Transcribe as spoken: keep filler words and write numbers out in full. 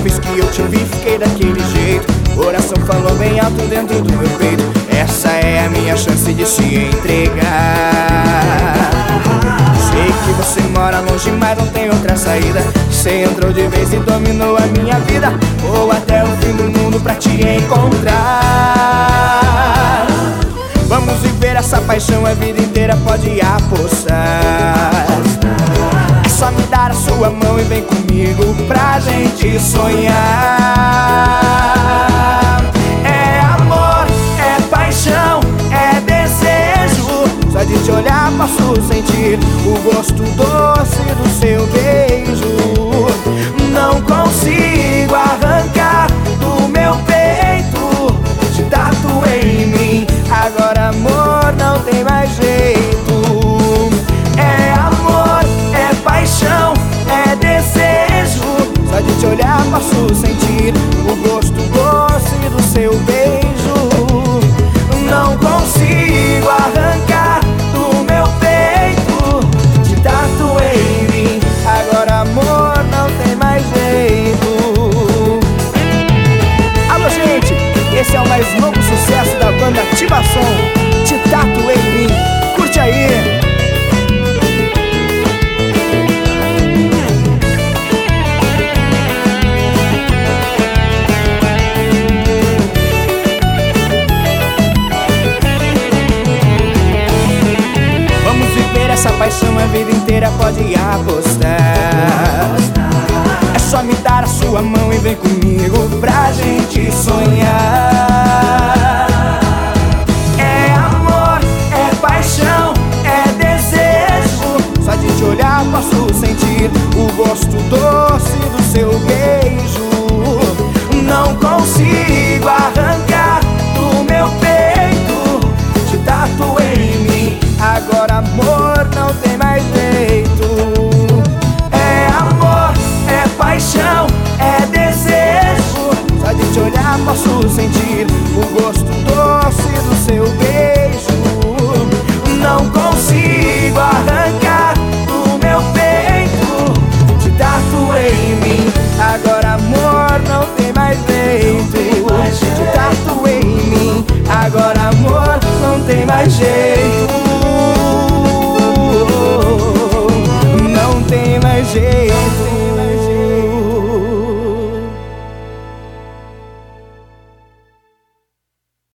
vez que eu te vi fiquei daquele jeito. Coração falou bem alto dentro do meu peito. Essa é a minha chance de se entregar. Sei que você mora longe, mas não tem outra saída. Você entrou de vez e dominou a minha vida. Vou até o fim do mundo pra te encontrar. Vamos viver essa paixão a vida inteira, pode apostar. É só me dar a sua mão e vem comigo pra gente sonhar. É amor, é paixão, é desejo. Só de te olhar posso sentir o gosto doce do seu beijo. Não consigo arrancar do meu peito, te tatuei em mim. Agora amor não tem mais jeito. É amor, é paixão, é desejo. Só de te olhar posso sentir o gosto doce do seu beijo. Não consigo arrancar do meu peito, te tatuei em mim. Agora amor não tem mais jeito. Alô gente, esse é o mais novo sucesso da banda Ativação, Te Tatuei em Mim. Curte aí! Vamos viver essa paixão a vida inteira, pode apostar. É só me dar a sua mão e vem comigo